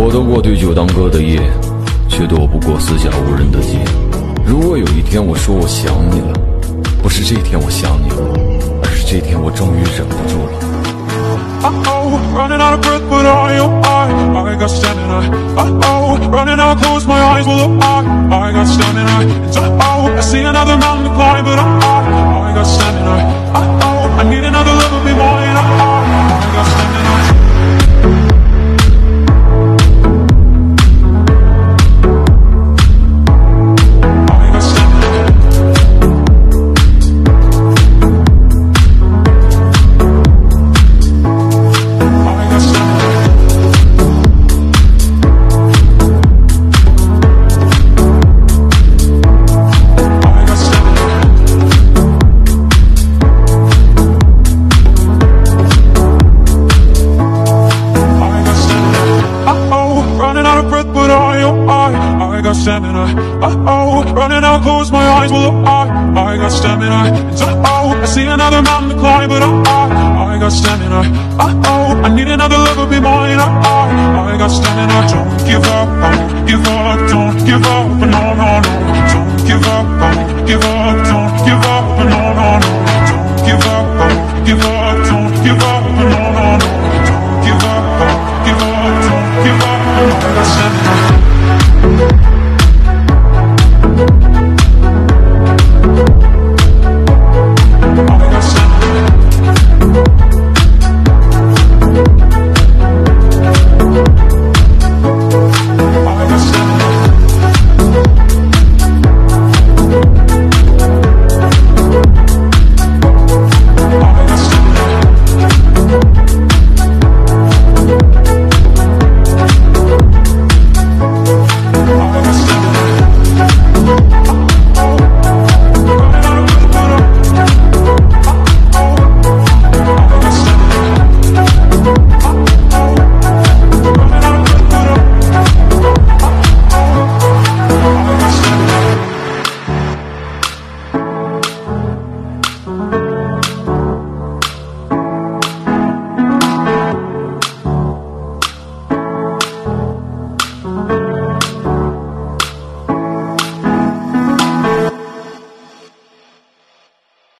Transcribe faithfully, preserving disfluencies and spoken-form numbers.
我躲过对酒当歌的夜，却躲不过四下无人的街。如果有一天我说我想你了，不是这天我想你了，而是这天我终于忍不住了。 Uh-oh, running out of breath, but I, oh, I, I got stamina. Uh-oh, running out, close my eyes, well, I, I got stamina. And uh-oh, I see another mountain to climb, but I, I got stamina. Uh-oh, I need another love to be mine. I, I got stamina. Stamina, uh-oh, running out, close my eyes, well, I, I got stamina. And uh-oh, I see another mountain to climb, but I, I got stamina. Uh-oh, I need another love to be mine, I, I got stamina. Don't give up, I won't give up, don't give up, no, no, no. Don't give up, I won't give up, don't give up, no, no, no. Don't give up, I won't give up, don't give up, no, no, no. Don't give up, I won't give up, don't give up, I got stamina.